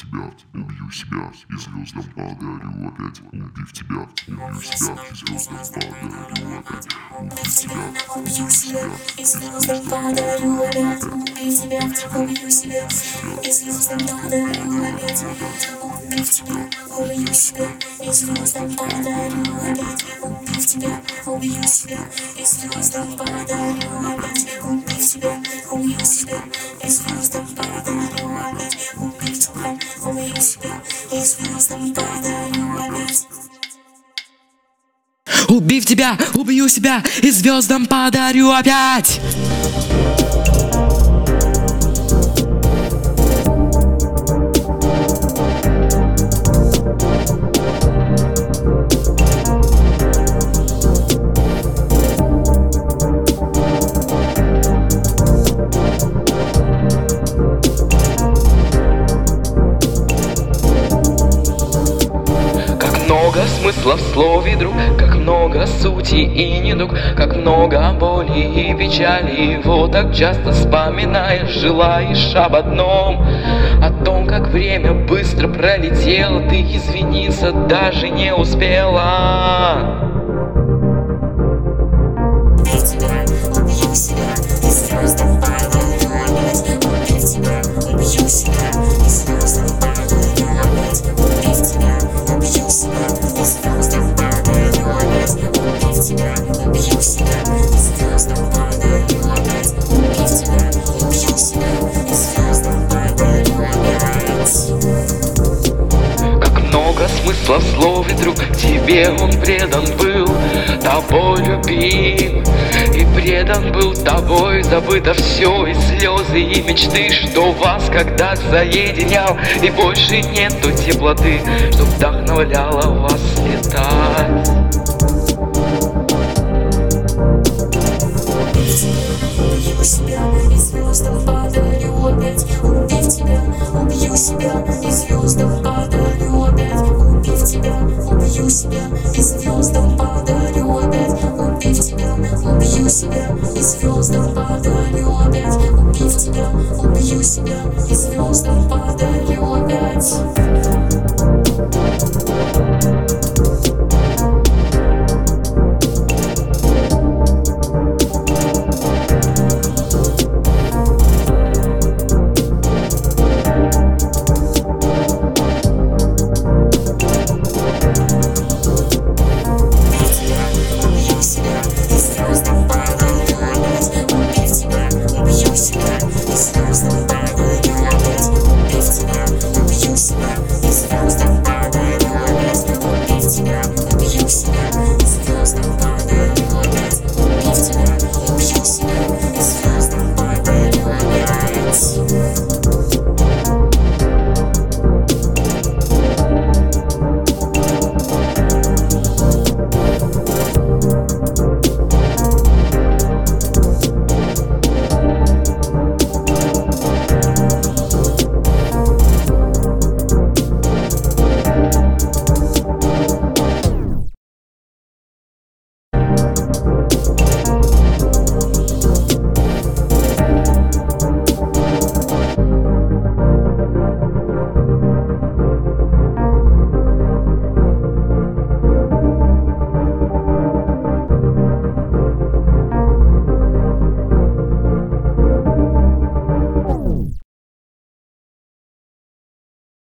тебя, убью себя, и звездам подарю опять. Убив тебя, убью себя, и звездам подарю опять. Убив тебя, убью себя, и звездам подарю опять. Убив тебя, убью себя, и звездам подарю опять. Убив тебя, убью себя, и звездам подарю опять. Убив тебя, убью себя, и звездам подарю опять. Убив тебя, убью себя, и звездам подарю опять. Убив тебя, убью себя, и звездам подарю опять. Убив тебя, убью себя и звездам подарю опять. Много смысла в слове, друг, как много сути и недуг, как много боли и печали. Его так часто вспоминаешь, желаешь об одном, о том, как время быстро пролетело, ты извиниться даже не успела. Убив тебя, убью себя, и звездам подарю опять. Убив тебя, убью себя, и звездам подарю опять. Убив тебя, убью себя, и звездам подарю опять. Убив тебя, убью себя, и звездам подарю опять. Убив тебя, убью себя, и звездам подарю опять. Как много смысла в слове, друг, тебе он предан был, тобой любим. И предан был тобой, забыто все, и слезы, и мечты, что вас когда-то соединял. И больше нету теплоты, что вдохновляла вас летать. Убью себя, и звездам подарю опять. Убив тебя, убью себя, и звездам подарю опять.